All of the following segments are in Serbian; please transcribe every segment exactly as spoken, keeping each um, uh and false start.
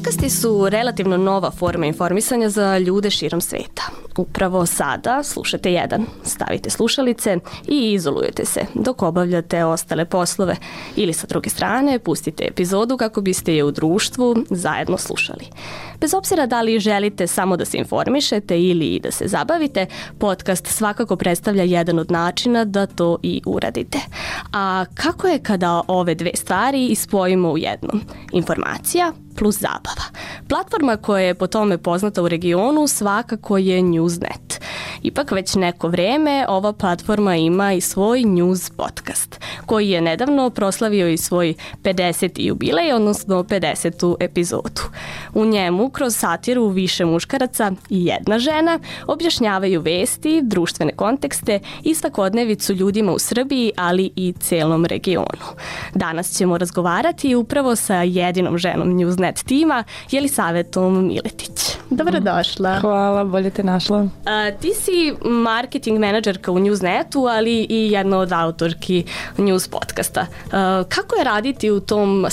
Podcasti su relativno nova forma informisanja za ljude širom sveta. Upravo sada slušate jedan, stavite slušalice i izolujete se dok obavljate ostale poslove ili sa druge strane pustite epizodu kako biste je u društvu zajedno slušali. Bez obzira da li želite samo da se informišete ili da se zabavite, podcast svakako predstavlja jedan od načina da to i uradite. A kako je kada ove dve stvari ispojimo u jednom? Informacija plus zabava. Platforma koja je po tome poznata u regionu svakako je Newsnet. Ipak već neko vreme ova platforma ima i svoj news podcast, koji je nedavno proslavio i svoj pedeseti jubilej, odnosno pedesetu epizodu. U njemu, kroz satiru više muškaraca i jedna žena, objašnjavaju vesti, društvene kontekste i svakodnevicu ljudima u Srbiji, ali i celom regionu. Danas ćemo razgovarati upravo sa jedinom ženom Newsnet tima, Jelisavetom Miletić. Dobrodošla. Hvala, bolje te našla. A, ti si marketing menadžerka u Newsnetu, ali i jedna od autorki news podcasta. A, kako je raditi u tom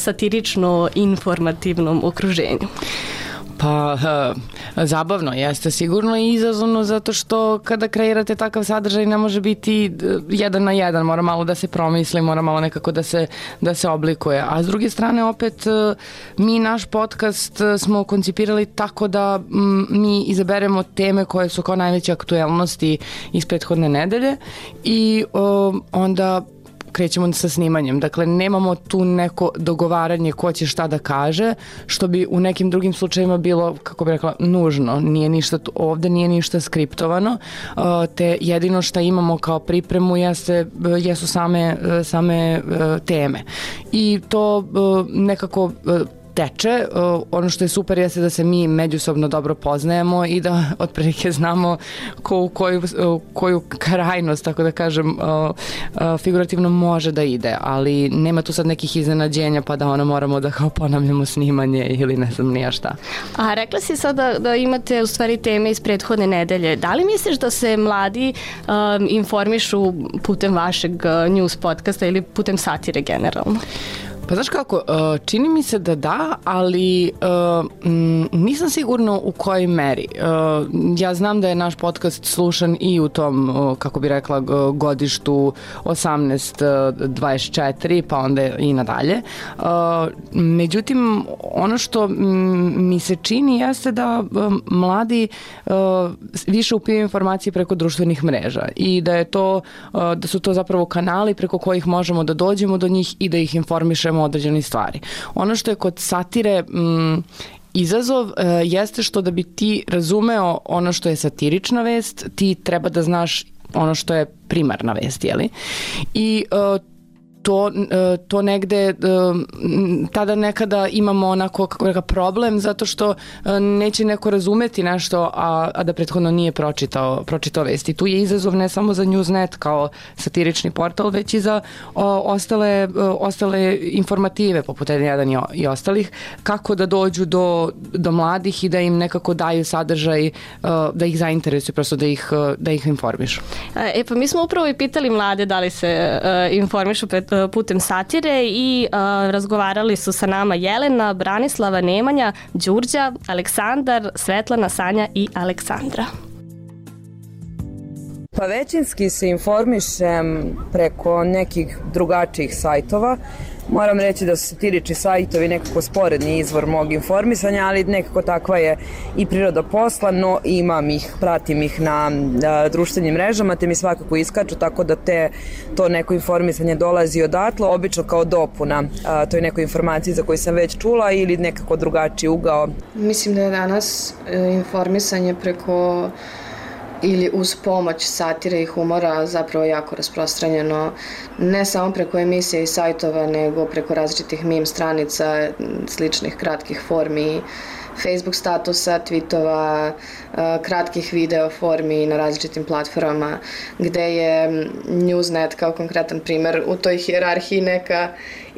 satirično-informativnom okruženju? Pa, uh, zabavno jeste sigurno i izazovno zato što kada kreirate takav sadržaj ne može biti jedan na jedan, mora malo da se promisli, mora malo nekako da se, da se oblikuje. A s druge strane opet uh, mi naš podcast smo koncipirali tako da m, mi izaberemo teme koje su kao najveće aktuelnosti iz prethodne nedelje i uh, onda krećemo sa snimanjem. Dakle, nemamo tu neko dogovaranje ko će šta da kaže, što bi u nekim drugim slučajima bilo, kako bih rekla, nužno. Nije ništa, ovde nije ništa skriptovano, te jedino što imamo kao pripremu jeste, jesu same, same teme. I to nekako teče. Ono što je super jeste da se mi međusobno dobro poznajemo i da otprilike znamo ko u koju, koju krajnost, tako da kažem, figurativno može da ide, ali nema tu sad nekih iznenađenja pa da ono moramo da kao ponavljamo snimanje ili ne znam nija šta. A rekla si sad da, da imate u stvari teme iz prethodne nedelje. Da li misliš da se mladi um, informišu putem vašeg news podcasta ili putem satire generalno? Pa znaš kako, čini mi se da da, ali nisam sigurna u kojoj meri. Ja znam da je naš podcast slušan i u tom, kako bi rekla, godištu osamnaest dvadeset četiri, pa onda i nadalje. Međutim, ono što mi se čini jeste da mladi više upijaju informacije preko društvenih mreža i da je to, da su to zapravo kanali preko kojih možemo da dođemo do njih i da ih informišemo određene stvari. Ono što je kod satire m, izazov e, jeste što da bi ti razumeo ono što je satirična vest, ti treba da znaš ono što je primarna vest, jeli? I e, to, to negde tada nekada imamo onako kako reka problem zato što neće neko razumeti nešto a, a da prethodno nije pročitao, pročitao vesti. Tu je izazov ne samo za Newsnet kao satirični portal, već i za o, ostale, ostale informative poput N jedan i, i ostalih, kako da dođu do, do mladih i da im nekako daju sadržaj, da ih zainteresuju, prosto da ih, da ih informišu. E pa mi smo upravo i pitali mlade da li se uh, informišu pred putem satire i uh, razgovarali su sa nama Jelena, Branislava, Nemanja, Đurđa, Aleksandar, Svetlana, Sanja i Aleksandra. Pa većinski se informišem preko nekih drugačijih sajtova. Moram reći da su satirični sajtovi nekako sporedni izvor mog informisanja, ali nekako takva je i priroda posla, no imam ih, pratim ih na, na društvenim mrežama, te mi svakako iskaču, tako da te, to neko informisanje dolazi odatle, obično kao dopuna a, toj nekoj informaciji za koju sam već čula ili nekako drugačiji ugao. Mislim da je danas informisanje preko ili uz pomoć satire i humora zapravo jako rasprostranjeno, ne samo preko emisija i sajtova, nego preko različitih meme stranica, sličnih kratkih formi, Facebook statusa, tweetova, kratkih video formi na različitim platformama, gde je Newsnet kao konkretan primer u toj hijerarhiji neka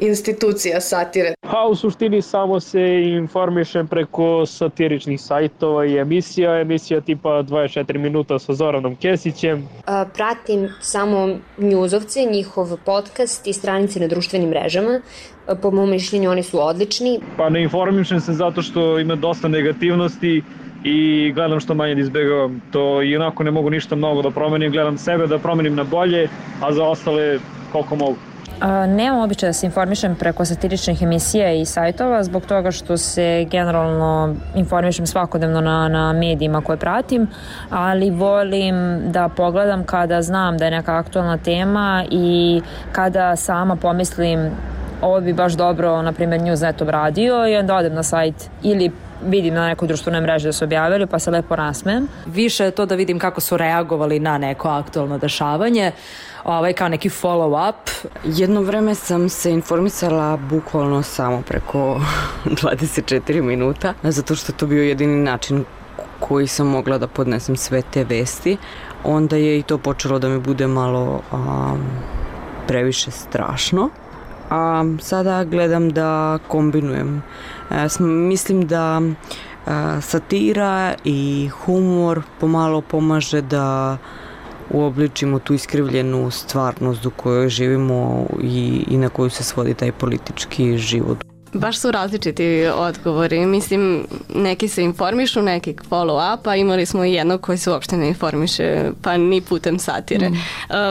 institucija satire? Pa u suštini samo se informišem preko satiričnih sajtova i emisija, emisija tipa dvadeset četiri minuta sa Zoranom Kesićem. Pratim samo njuzovce, njihov podcast i stranice na društvenim mrežama. Po mom mišljenju oni su odlični. Pa ne informišem se zato što ima dosta negativnosti i gledam što manje da izbegavam to i onako ne mogu ništa mnogo da promenim, gledam sebe da promenim na bolje, a za ostale koliko mogu. A, nemam običaj da se informišem preko satiričnih emisija i sajtova zbog toga što se generalno informišem svakodnevno na, na medijima koje pratim, ali volim da pogledam kada znam da je neka aktualna tema i kada sama pomislim ovo bi baš dobro, na primjer, Newsnet obradio i onda odem na sajt ili vidim na nekoj društvenoj mreži da su objavili pa se lepo nasmem. Više je to da vidim kako su reagovali na neko aktualno dešavanje, ovaj, kao neki follow up. Jedno vreme sam se informisala bukvalno samo preko dvadeset četiri minuta, zato što to bio jedini način koji sam mogla da podnesem sve te vesti. Onda je i to počelo da mi bude malo a, previše strašno. A sada gledam da kombinujem. E, mislim da a, satira i humor pomalo pomaže da uobličimo tu iskrivljenu stvarnost u kojoj živimo i, i na koju se svodi taj politički život. Baš su različiti odgovori. Mislim, neki se informišu, neki follow up, a imali smo i jednog koji se uopšte ne informiše, pa ni putem satire. Mm. Uh,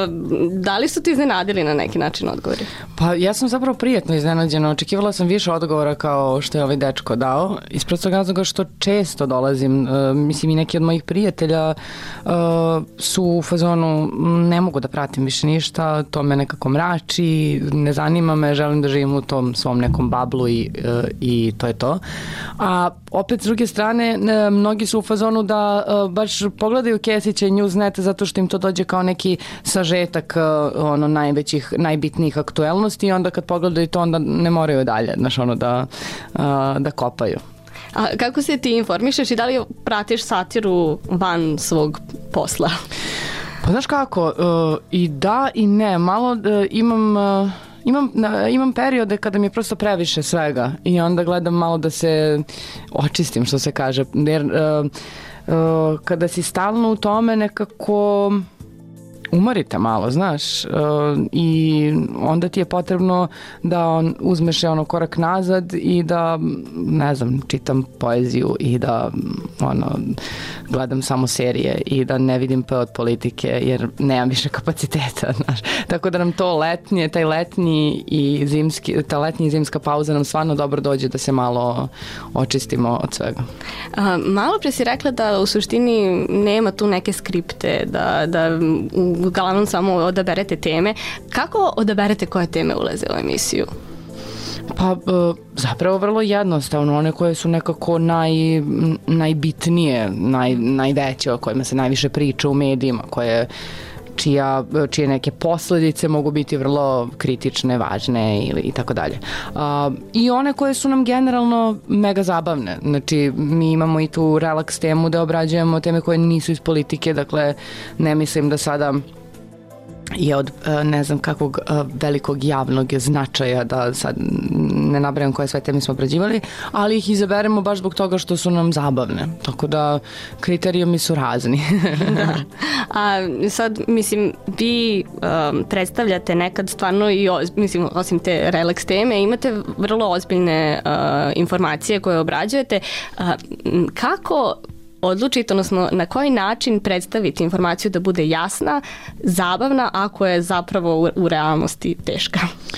da li su ti iznenadili na neki način odgovori? Pa ja sam zapravo prijatno iznenađena. Očekivala sam više odgovora kao što je ovaj dečko dao. Iz prostog razloga što često dolazim, uh, mislim i neki od mojih prijatelja uh, su u fazonu ne mogu da pratim više ništa, to me nekako mrači, ne zanima me, želim da živim u tom svom nekom bablu i, i to je to. A opet s druge strane mnogi su u fazonu da baš pogledaju Kesića i Newsnet zato što im to dođe kao neki sažetak ono najvećih, najbitnijih aktuelnosti i onda kad pogledaju to onda ne moraju dalje, znaš, ono da, da kopaju. A kako se ti informišeš i da li pratiš satiru van svog posla? Pa znaš kako, uh, i da i ne, malo uh, imam... Uh, Imam, imam periode kada mi je prosto previše svega i onda gledam malo da se očistim, što se kaže, jer uh, uh, kada si stalno u tome nekako umorite malo, znaš, uh, i onda ti je potrebno da on, uzmeš ono korak nazad i da, ne znam, čitam poeziju i da ono, gledam samo serije i da ne vidim pe od politike jer nemam više kapaciteta, znaš. Tako da nam to letnje, taj letnji i zimski, ta letnja i zimska pauza nam stvarno dobro dođe da se malo očistimo od svega. A, malo pre si rekla da u suštini nema tu neke skripte, da, da uglavnom samo odaberete teme. Kako odaberete koje teme ulaze u emisiju? Pa zapravo vrlo jednostavno, one koje su nekako naj, najbitnije, naj, najveće, o kojima se najviše priča u medijima, koje čija, čije neke posledice mogu biti vrlo kritične, važne ili i tako dalje. I one koje su nam generalno mega zabavne. Znači, mi imamo i tu relaks temu da obrađujemo teme koje nisu iz politike, dakle, ne mislim da sada je od ne znam kakvog velikog javnog značaja da sad ne nabrajam koje sve teme smo obrađivali, ali ih izaberemo baš zbog toga što su nam zabavne. Tako da kriterijumi su razni. Da. A sad, mislim, vi um, predstavljate nekad stvarno i, oz, mislim, osim te relaks teme, imate vrlo ozbiljne uh, informacije koje obrađujete. Uh, kako odlučite, odnosno na koji način predstaviti informaciju da bude jasna, zabavna, ako je zapravo u, u realnosti teška?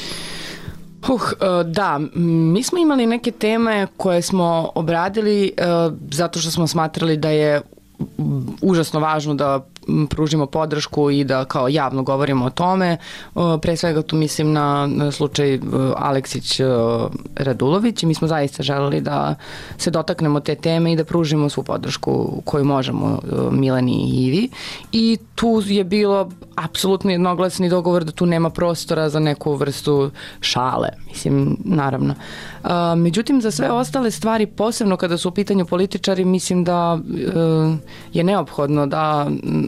Uh, da, mi smo imali neke teme koje smo obradili uh, zato što smo smatrali da je užasno važno da pružimo podršku i da kao javno govorimo o tome. Pre svega tu mislim na, na slučaj Aleksić-Radulović i mi smo zaista želeli da se dotaknemo te teme i da pružimo svu podršku koju možemo Mileni i Ivi. I tu je bilo apsolutno jednoglasni dogovor da tu nema prostora za neku vrstu šale. Mislim, naravno. A, međutim, za sve ostale stvari, posebno kada su u pitanju političari, mislim da e, je neophodno da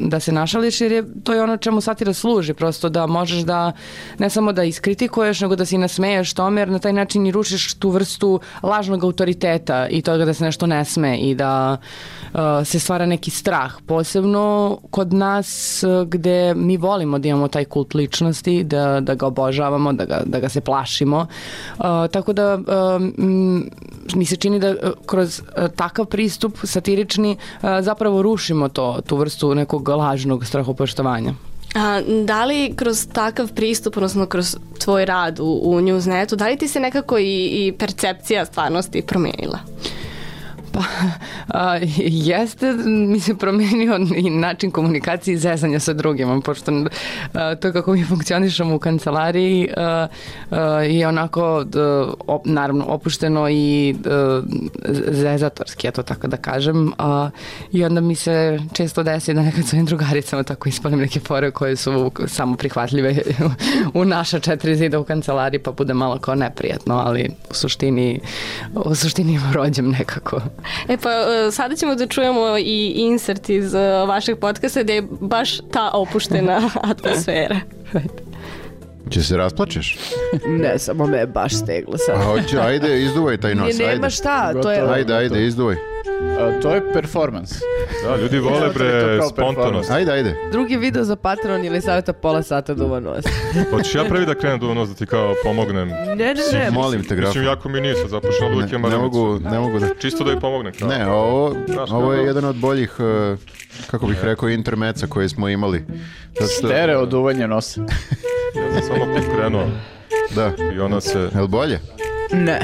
da se našališ, jer je, to je ono čemu satira služi, prosto da možeš da, ne samo da iskritikuješ, nego da se i nasmeješ tome, jer na taj način i rušiš tu vrstu lažnog autoriteta i toga da se nešto ne sme i da uh, se stvara neki strah, posebno kod nas gde mi volimo da imamo taj kult ličnosti, da, da ga obožavamo, da ga, da ga se plašimo. Uh, tako da uh, m, mi se čini da uh, kroz uh, takav pristup satirični uh, zapravo rušimo to, tu vrstu nekog lažnog strahopoštovanja. A, da li kroz takav pristup, odnosno kroz tvoj rad u, u Newsnetu, da li ti se nekako i, i percepcija stvarnosti promijenila? Pa, a, jeste, mi se promenio i način komunikacije i zezanja sa drugima, pošto a, to kako mi funkcionišemo u kancelariji a, a, je onako a, op, naravno opušteno i a, zezatorski, ja to tako da kažem, a, i onda mi se često desi da nekad svojim drugaricama tako ispalim neke fore koje su samo prihvatljive u naša četiri zida u kancelariji, pa bude malo kao neprijatno, ali u suštini u suštini rođem nekako. E pa sada ćemo da čujemo i insert iz vašeg podcasta gde je baš ta opuštena atmosfera. Će se rasplačeš? Ne, samo me je baš steglo sad. A, hoće, ajde, izduvaj taj nos, Nema ajde. šta, to je... Ajde, ajde, izduvaj. A, to je performance. Da, ljudi vole bre spontanost. Ajde, ajde. Drugi video za Patreon ili savjeta pola sata duva nos. Hoćeš ja prvi da krenem duva nos da ti kao pomognem? Ne, ne, ne. Molim te, graf. Mislim, jako mi nisu, započnem od uvijek je maramicu. Ne mogu, ne mogu da... Čisto da i pomognem. Kao. Ne, ovo, ovo je jedan od boljih, uh, kako bih rekao, intermeca koje smo imali. Što... Stereo duvanje nosa. Ja sam samo krenuo. Da. I ona se... Je li bolje? Ne.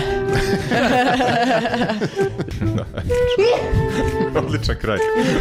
Odličan kraj.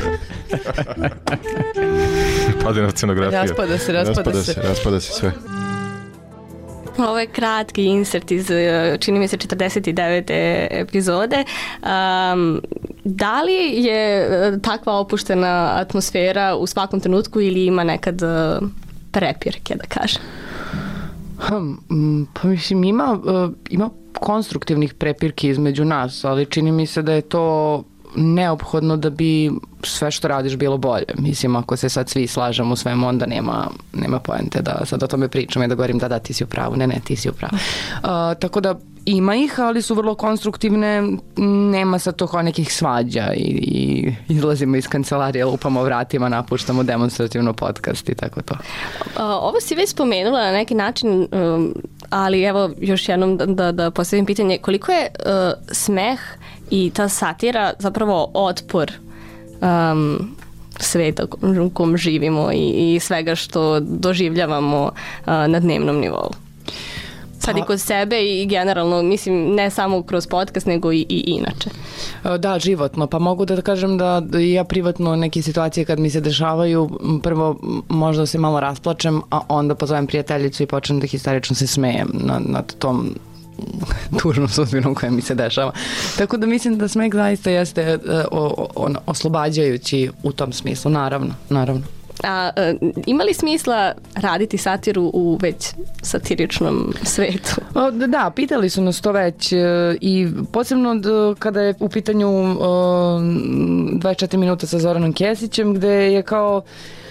Padina scenografija. Raspada se, raspada, raspada se. se. Raspada se sve. Ovo je kratki insert iz, čini mi se, četrdeset devete epizode. Um, da li je takva opuštena atmosfera u svakom trenutku ili ima nekad prepirke, da kažem? Hmm, pa mislim, ima, ima konstruktivnih prepirki između nas, ali čini mi se da je to neophodno da bi sve što radiš bilo bolje. Mislim, ako se sad svi slažemo u svemu, onda nema, nema poente da sad o tome pričam i da govorim da da, ti si u pravu, ne, ne, ti si u pravu. Uh, tako da ima ih, ali su vrlo konstruktivne, nema sad to kao nekih svađa i, i izlazimo iz kancelarije, lupamo vratima, napuštamo demonstrativno podcast i tako to. Ovo si već spomenula na neki način, ali evo još jednom da, da postavim pitanje, koliko je uh, smeh i ta satira zapravo otpor um, sveta u kom živimo i, i svega što doživljavamo uh, na dnevnom nivou? Sad i kod sebe i generalno, mislim, ne samo kroz podcast, nego i, i inače. Da, životno. Pa mogu da kažem da ja privatno neke situacije kad mi se dešavaju, prvo možda se malo rasplačem, a onda pozovem prijateljicu i počnem da histerično se smejem nad, nad tom tužnom sudbinom koja mi se dešava. Tako da mislim da smeh zaista jeste o, o, oslobađajući u tom smislu, naravno, naravno. A e, ima li smisla raditi satiru u već satiričnom svetu? O, da, pitali su nas to već e, i posebno d, kada je u pitanju e, dvadeset četiri minuta sa Zoranom Kesićem, gde je kao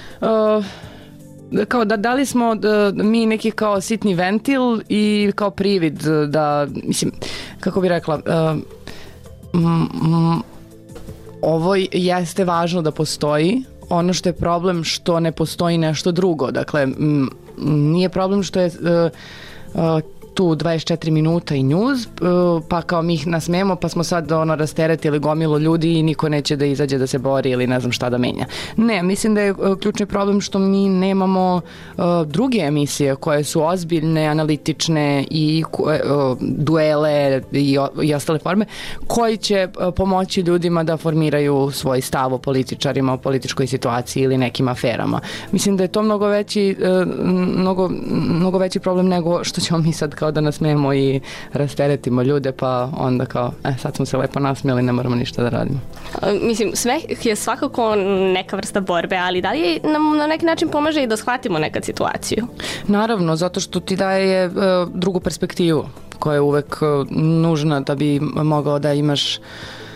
e, kao da dali smo da, mi neki kao sitni ventil i kao privid da, mislim, kako bi rekla, e, m, m, ovo jeste važno da postoji. Ono što je problem što ne postoji nešto drugo. Dakle, m, nije problem što je uh, uh, tu dvadeset četiri minuta i news, uh, pa kao mi ih nasmemo, pa smo sad ono rasteretili gomilo ljudi i niko neće da izađe da se bori ili ne znam šta da menja. Ne, mislim da je uh, ključni problem što mi nemamo uh, druge emisije koje su ozbiljne, analitične i uh, duele i, i ostale forme koji će uh, pomoći ljudima da formiraju svoj stav o političarima, o političkoj situaciji ili nekim aferama. Mislim da je to mnogo veći, uh, mnogo, mnogo veći problem nego što ćemo mi sad kao da nasmijemo i rasteretimo ljude, pa onda kao, e, sad smo se lepo nasmijeli, ne moramo ništa da radimo. Mislim, smeh je svakako neka vrsta borbe, ali da li nam na neki način pomaže i da shvatimo nekad situaciju? Naravno, zato što ti daje uh, drugu perspektivu koja je uvek uh, nužna da bi mogao da imaš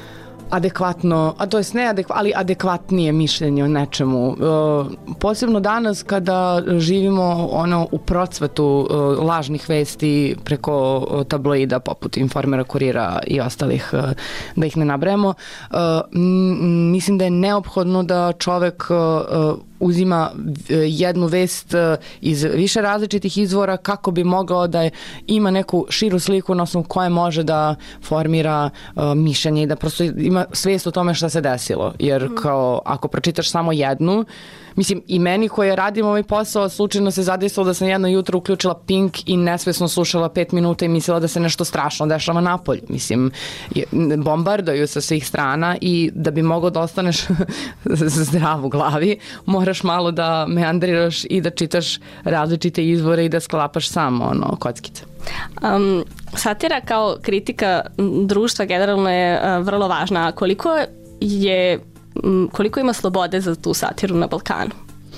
adekvatno, a to jest ne adekvatno, ali adekvatnije mišljenje o nečemu. Uh, posebno danas kada živimo ono u procvetu uh, lažnih vesti preko uh, tabloida poput Informera, Kurira i ostalih, uh, da ih ne nabrajamo, uh, m- mislim da je neophodno da čovek uh, uzima jednu vest iz više različitih izvora kako bi mogao da je, ima neku širu sliku na osnovu koje može da formira uh, mišljenje i da prosto ima svest o tome šta se desilo. Jer kao ako pročitaš samo jednu, mislim i meni koja radim ovaj posao slučajno se zadesilo da sam jedno jutro uključila Pink i nesvesno slušala pet minuta i mislila da se nešto strašno dešava napolju. Mislim, bombardaju sa svih strana i da bi mogao da ostaneš zdrav u glavi, moraš malo da meandriraš i da čitaš različite izvore i da sklapaš samo ono, kockice. Um, satira kao kritika društva generalno je uh, vrlo važna. Koliko je koliko ima slobode za tu satiru na Balkanu?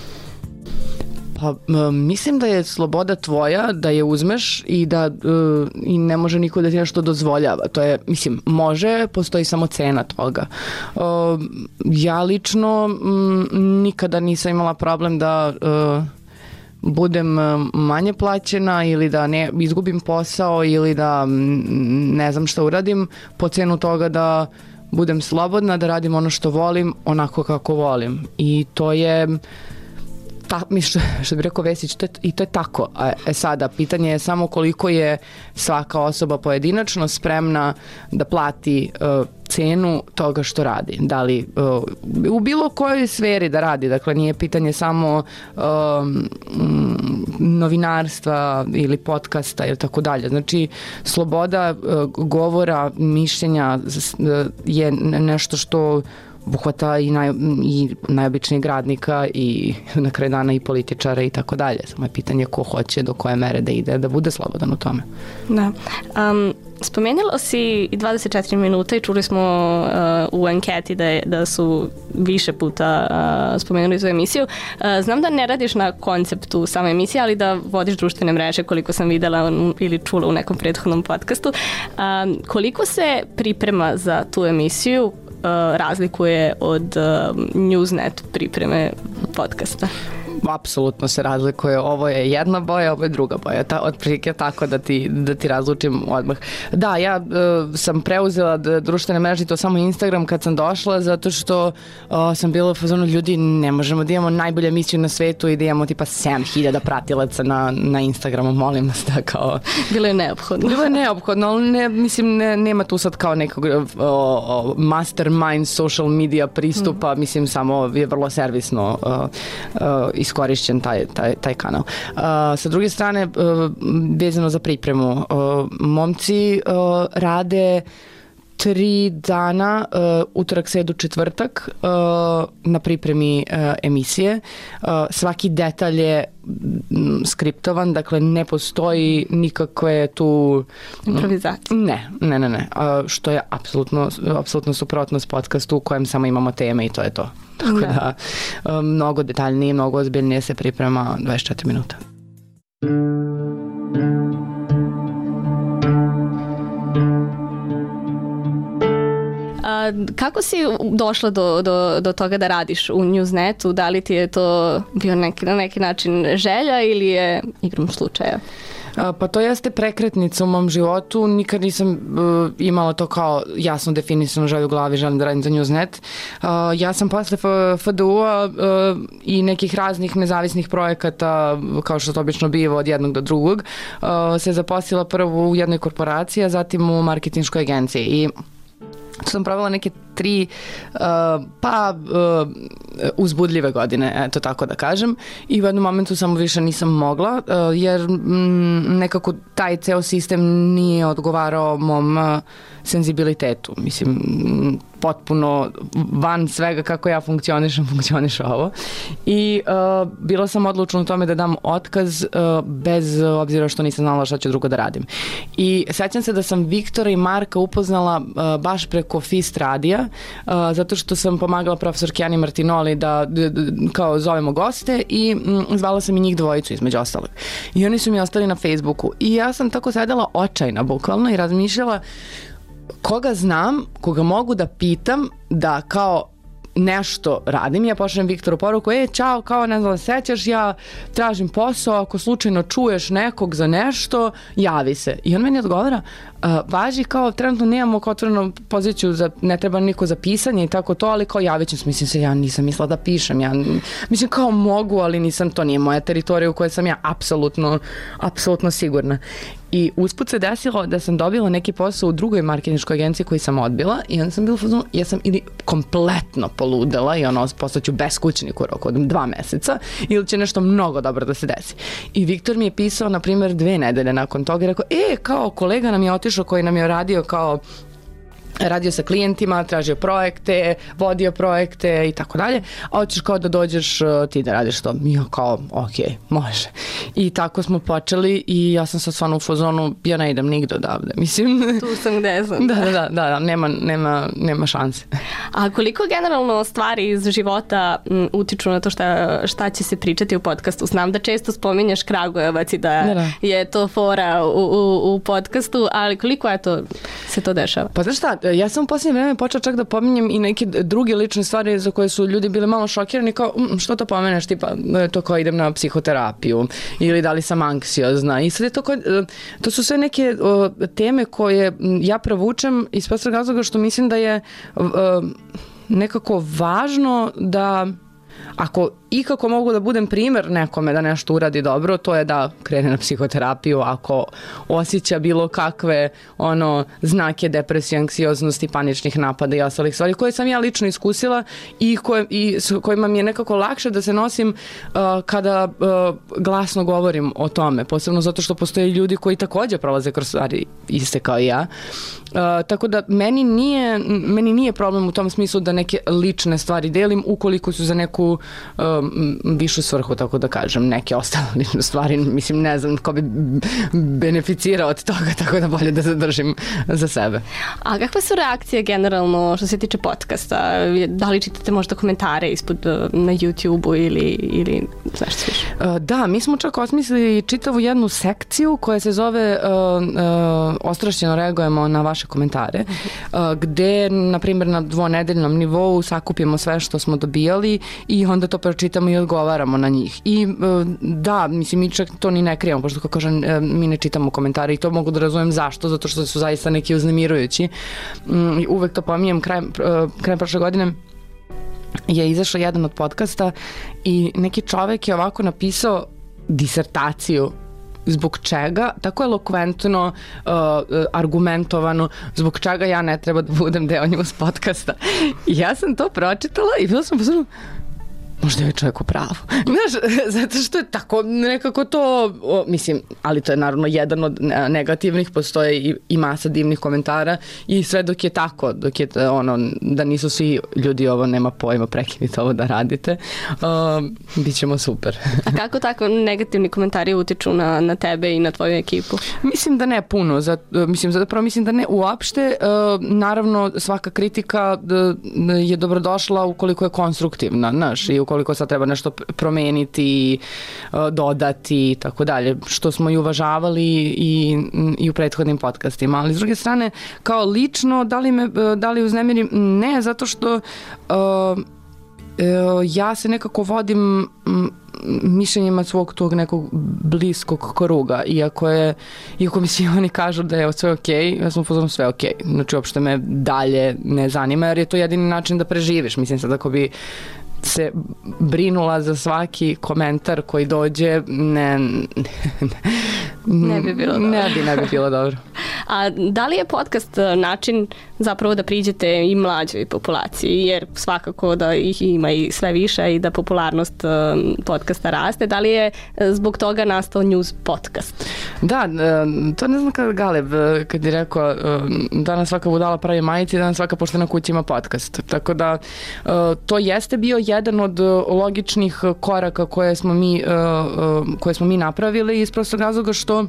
Pa mislim da je sloboda tvoja da je uzmeš i da uh, i ne može niko da ti nešto dozvoljava. To je, mislim, može, postoji samo cena toga. Uh, ja lično m, nikada nisam imala problem da uh, budem manje plaćena ili da ne izgubim posao ili da ne znam šta uradim po cenu toga da budem slobodna, da radim ono što volim, onako kako volim. I to je, ta, što, što bi rekao Vesić, to je, i to je tako. A e, sada, pitanje je samo koliko je svaka osoba pojedinačno spremna da plati uh, cenu toga što radi. Da li uh, u bilo kojoj sferi da radi. Dakle, nije pitanje samo um, novinarstva ili podcasta ili tako dalje. Znači, sloboda uh, govora, mišljenja uh, je nešto što obuhvata i, naj, i najobičnijeg radnika i na kraju dana i političara i tako dalje. Samo je pitanje ko hoće do koje mere da ide, da bude slobodan u tome. Da. Um, spomenula si i dvadeset četiri minuta i čuli smo uh, u anketi da, je, da su više puta uh, spomenuli za emisiju. Uh, znam da ne radiš na konceptu same emisije, ali da vodiš društvene mreže koliko sam videla ili čula u nekom prethodnom podcastu. Um, koliko se priprema za tu emisiju razlikuje od Newsnet pripreme podcasta? Apsolutno se razlikuje. Ovo je jedna boja, ovo je druga boja. Ta, otprilike tako da ti, da ti razlučim odmah. Da, ja uh, sam preuzela društvene mreže, to samo Instagram kad sam došla, zato što uh, sam bila u fazonu ljudi, ne možemo da imamo najbolju emisiju na svetu i da imamo tipa sedam hiljada pratilaca na, na Instagramu, molim vas da kao... Bilo je neophodno. Bilo je neophodno, ali ne, mislim, ne, nema tu sad kao nekog uh, uh, mastermind social media pristupa, mm. mislim, samo je vrlo servisno uh, uh, iskorišćen taj, taj, taj kanal. Uh, sa druge strane, uh, vezano za pripremu, uh, momci uh, rade tri dana, uh, utorak, sredu, četvrtak uh, na pripremi uh, emisije. Uh, svaki detalj je m, skriptovan, dakle ne postoji nikakve tu... Improvizacije. Ne, ne, ne, ne. Uh, što je apsolutno, apsolutno suprotno s podcastu u kojem samo imamo teme i to je to. Tako da, da uh, mnogo detaljnije, mnogo ozbiljnije se priprema dvadeset četiri minuta. A, kako si došla do, do, do toga da radiš u Newsnetu? Da li ti je to bio neki, na neki način želja ili je igrom slučaja? Pa to jeste prekretnica u mom životu. Nikad nisam uh, imala to kao jasno definisano želju u glavi, želim da radim za Newsnet. Uh, ja sam posle F D U-a uh, i nekih raznih nezavisnih projekata, kao što to obično biva od jednog do drugog, uh, se zaposlila prvo u jednoj korporaciji, a zatim u marketinškoj agenciji. I tu sam pravila neke tri uh, pa uh, uzbudljive godine, eto tako da kažem, i u jednom momentu samo više nisam mogla uh, jer mm, nekako taj ceo sistem nije odgovarao mom uh, senzibilitetu. Mislim, m, potpuno van svega kako ja funkcionišem, funkcioniš ovo. I uh, bila sam odlučna u tome da dam otkaz uh, bez obzira što nisam znala šta ću drugo da radim. I sećam se da sam Viktora i Marka upoznala uh, baš preko Fist radija, uh, zato što sam pomagala profesorki Ani Martinoli da d, d, kao zovemo goste i m, zvala sam i njih dvojicu između ostalog. I oni su mi ostali na Facebooku. I ja sam tako sedela očajna bukvalno i razmišljala koga znam, koga mogu da pitam da kao nešto radim, ja pošaljem Viktoru poruku, e, čao, kao ne znam, sećaš, ja tražim posao, ako slučajno čuješ nekog za nešto, javi se. I on meni odgovara, uh, važi kao, trenutno nemamo kao otvorenu poziciju, za, ne treba niko za pisanje i tako to, ali kao javit ću se, mislim se, ja nisam mislila da pišem, ja, mislim kao mogu, ali nisam, to nije moja teritorija u kojoj sam ja apsolutno, apsolutno sigurna. I usput se desilo da sam dobila neki posao u drugoj marketinškoj agenciji koji sam odbila i onda sam bila fazonu, ja sam ili kompletno poludela i ono, postaću beskućnik u roku od dva meseca ili će nešto mnogo dobro da se desi. I Viktor mi je pisao, na primjer, dve nedelje nakon toga i rekao, e, kao kolega nam je otišao koji nam je radio kao radio sa klijentima, tražio projekte, vodio projekte i tako dalje, a hoćeš kao da dođeš ti da radiš to. Ja kao, ok, može. I tako smo počeli i ja sam sad stvarno u fazonu, ja ne idem nigde odavde. Mislim, tu sam gde sam. Da, da, da, da, nema, nema, nema šanse. A koliko generalno stvari iz života m, utiču na to šta, šta će se pričati u podcastu? Znam da često spominješ Kragujevac i da, da, da. je to fora u, u, u podcastu, ali koliko je to, se to dešava? Pa znaš šta, ja sam u posljednje vreme počela čak da pominjem i neke druge lične stvari za koje su ljudi bili malo šokirani, kao mm, što to pomeneš, tipa to kao idem na psihoterapiju ili da li sam anksiozna i sad je to kao, to su sve neke o, teme koje ja provučem iz prostog razloga što mislim da je o, nekako važno da ako ikako mogu da budem primer nekome da nešto uradi dobro, to je da krene na psihoterapiju ako osjeća bilo kakve ono znake depresije, anksioznosti, paničnih napada i ostalih stvari koje sam ja lično iskusila i, koje, i s kojima mi je nekako lakše da se nosim uh, kada uh, glasno govorim o tome, posebno zato što postoje ljudi koji također prolaze kroz stvari iste kao i ja. Uh, tako da meni nije, meni nije problem u tom smislu da neke lične stvari delim ukoliko su za neku um, višu svrhu, tako da kažem, neke ostale lične stvari, mislim, ne znam ko bi beneficirao od toga, tako da bolje da zadržim za sebe. A kakve su reakcije generalno što se tiče podcasta? Da li čitate možda komentare ispod na YouTube-u ili, ili znaš što više? Uh, da, mi smo čak osmislili čitavu jednu sekciju koja se zove uh, uh, Ostrašćeno reagujemo na vaše komentare, uh, gde, na primjer, na dvonedeljnom nivou sakupimo sve što smo dobijali i onda to pročitamo i odgovaramo na njih. I uh, da, mislim, mi čak to ni ne krijemo, pošto kao kažem, uh, mi ne čitamo komentare i to mogu da razumem zašto, zato što su zaista neki uznemirujući. Um, uvek to pominjem, krajem, uh, krajem prošle godine je izašao jedan od podcasta i neki čovek je ovako napisao disertaciju zbog čega, tako elokventno, uh, argumentovano, zbog čega ja ne treba da budem deo njima s podcasta. I ja sam to pročitala i bila sam posledno, možda je čovjek u pravu. Znaš, zato što je tako nekako to, o, mislim, ali to je naravno jedan od negativnih, postoje i, i masa divnih komentara i sve dok je tako, dok je ono, da nisu svi ljudi ovo, nema pojma, prekinite ovo da radite, um, bit ćemo super. A kako tako negativni komentari utiču na, na tebe i na tvoju ekipu? Mislim da ne puno, za, mislim, zapravo mislim da ne uopšte, uh, naravno svaka kritika uh, je dobrodošla ukoliko je konstruktivna, znaš, i ukoliko sad treba nešto promeniti, dodati i tako dalje, što smo i uvažavali i, i u prethodnim podcastima. Ali s druge strane, kao lično, da li me, da li uznemirim? Ne, zato što uh, ja se nekako vodim mišljenjima svog tog nekog bliskog kruga, iako je, iako mi svi oni kažu da je sve okej, ja sam upozorno sve okej. Znači, uopšte me dalje ne zanima, jer je to jedini način da preživiš. Mislim sad, ako bi se brinula za svaki komentar koji dođe, ne, ne, ne bi bilo dobro. Ne bi, ne bi bilo dobro. A da li je podcast način zapravo da priđete i mlađoj populaciji, jer svakako da ih ima i sve više i da popularnost podcasta raste, da li je zbog toga nastao News podcast? Da, to ne znam kada Galeb, kad je rekao danas svaka budala pravi majici, danas svaka poštena kuća ima podcast. Tako da to jeste bio jedan od logičnih koraka koje smo mi, koje smo mi napravili iz prostog razloga što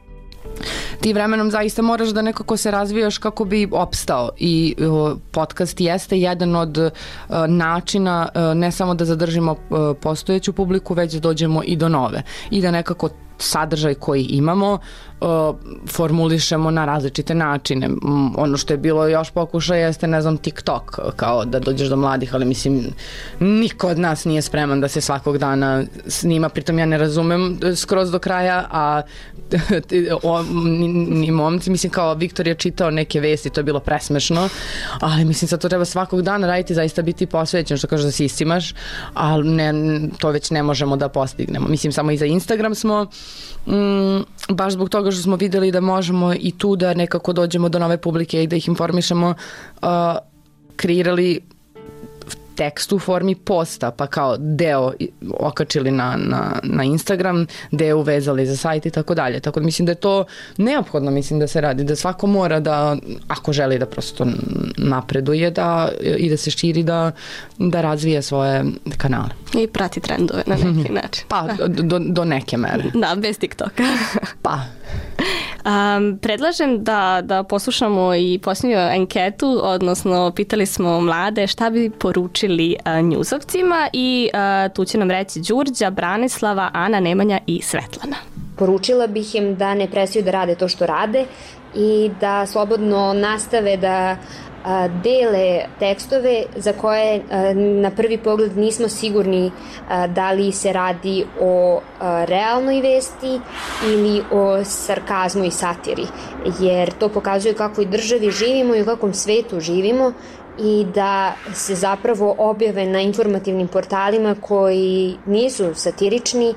ti vremenom zaista moraš da nekako se razvijaš kako bi opstao i uh, podcast jeste jedan od uh, načina uh, ne samo da zadržimo uh, postojeću publiku, već da dođemo i do nove i da nekako sadržaj koji imamo uh, formulišemo na različite načine. Um, ono što je bilo još pokušaj jeste, ne znam, TikTok, kao da dođeš do mladih, ali mislim, niko od nas nije spreman da se svakog dana snima, pritom ja ne razumem skroz do kraja, a o, ni, ni momci, mislim, kao Viktor je čitao neke vesti, to je bilo presmešno, ali mislim sad to treba svakog dana raditi, zaista biti posvećen, što kažeš da se isimaš, ali ne, to već ne možemo da postignemo. Mislim, samo i za Instagram smo mm, baš zbog toga što smo videli da možemo i tu da nekako dođemo do nove publike i da ih informišemo, uh, kreirali tekst u formi posta, pa kao deo okačili na, na, na Instagram, deo uvezali za sajt i tako dalje. Tako da mislim da je to neophodno, mislim da se radi, da svako mora da, ako želi da prosto napreduje da, i da se širi, da, da razvije svoje kanale. I prati trendove na neki način. Pa, do, do neke mere. Da, bez TikToka. Pa. Um, predlažem da, da poslušamo i posljednju anketu, odnosno pitali smo mlade šta bi poručili uh, njuzovcima i uh, tu će nam reći Đurđa, Branislava, Ana, Nemanja i Svetlana. Poručila bih im da ne prestaju da rade to što rade i da slobodno nastave da a, dele tekstove za koje a, na prvi pogled nismo sigurni a, da li se radi o a, realnoj vesti ili o sarkazmu i satiri, jer to pokazuje kakvoj državi živimo i u kakvom svetu živimo i da se zapravo objave na informativnim portalima koji nisu satirični,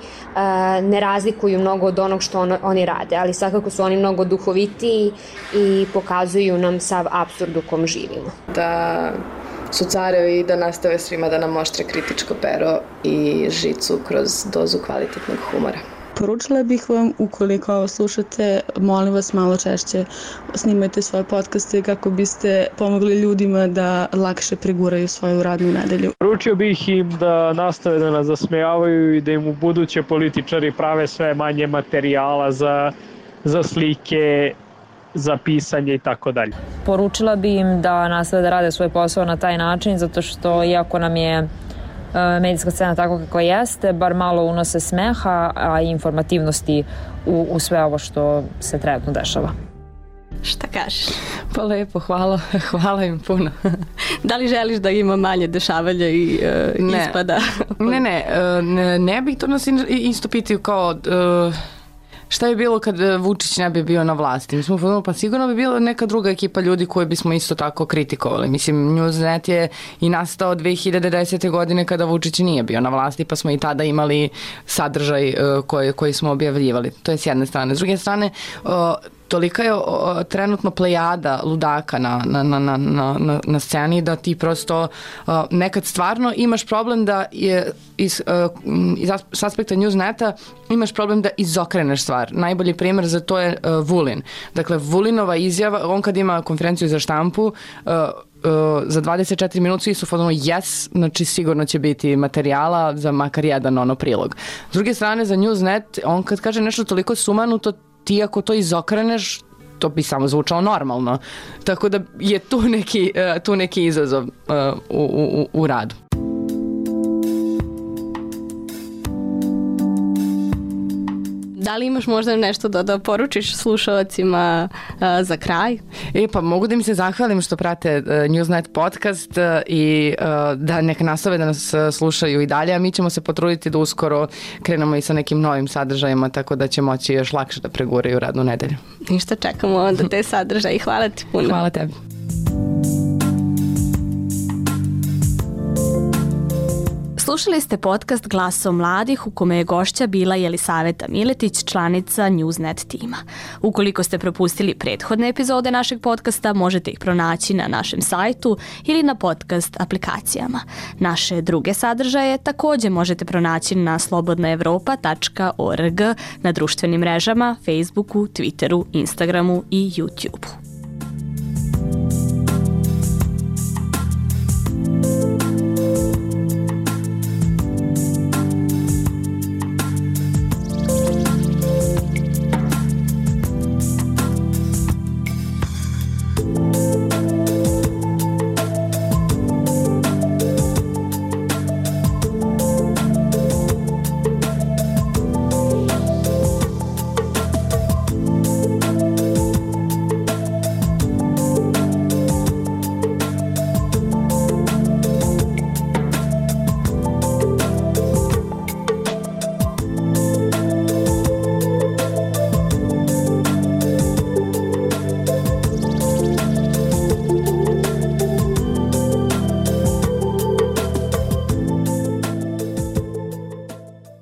ne razlikuju mnogo od onog što on, oni rade, ali svakako su oni mnogo duhovitiji i pokazuju nam sav apsurd u kom živimo. Da su carevi i da nastave svima da nam oštre kritičko pero i žicu kroz dozu kvalitetnog humora. Poručila bih vam, ukoliko ovo slušate, molim vas malo češće snimajte svoje podcaste kako biste pomogli ljudima da lakše preguraju svoju radnu nedelju. Poručio bih im da nastave da nas zasmejavaju i da im u buduće političari prave sve manje materijala za, za slike, za pisanje i tako dalje. Poručila bi im da nastave da rade svoj posao na taj način, zato što iako nam je medijska scena tako kako jeste, bar malo unose smeha, a i informativnosti u, u sve ovo što se trenutno dešava. Šta kažeš? Pa lepo, hvala, hvala im puno. Da li želiš da ima manje dešavanja i uh, ne. ispada? Ne, ne, ne, ne bih to nas isto pitaju kao uh, šta je bilo kad Vučić ne bi bio na vlasti? Mi smo podumali, pa sigurno bi bila neka druga ekipa ljudi koje bismo isto tako kritikovali. Mislim, Newsnet je i nastao dve hiljade desete. godine kada Vučić nije bio na vlasti, pa smo i tada imali sadržaj uh, koji, koji smo objavljivali. To je s jedne strane. S druge strane, uh, tolika je o, trenutno plejada ludaka na, na, na, na, na, na sceni da ti prosto uh, nekad stvarno imaš problem da je iz, uh, iz aspekta Newsneta imaš problem da izokreneš stvar. Najbolji primjer za to je uh, Vulin. Dakle, Vulinova izjava, on kad ima konferenciju za štampu, uh, Uh, za dvadeset četiri minuta svi su fotonu yes, znači sigurno će biti materijala za makar jedan ono prilog. S druge strane, za Newsnet, on kad kaže nešto toliko sumanuto, ti ako to izokreneš, to bi samo zvučalo normalno. Tako da je tu neki, uh, tu neki izazov uh, u, u, u radu. Da li imaš možda nešto da, da poručiš slušalcima uh, za kraj? E pa mogu da im se zahvalim što prate uh, Newsnet podcast uh, i uh, da neka nastave da nas uh, slušaju i dalje, a mi ćemo se potruditi da uskoro krenemo i sa nekim novim sadržajima, tako da će moći još lakše da preguraju radnu nedelju. Ništa, čekamo onda te sadržaje i hvala ti puno. Hvala tebi. Slušali ste podcast Glaso mladih u kome je gošća bila Jelisaveta Miletić, članica Newsnet tima. Ukoliko ste propustili prethodne epizode našeg podcasta, možete ih pronaći na našem sajtu ili na podcast aplikacijama. Naše druge sadržaje također možete pronaći na slobodna evropa tačka org, na društvenim mrežama, Facebooku, Twitteru, Instagramu i YouTubeu.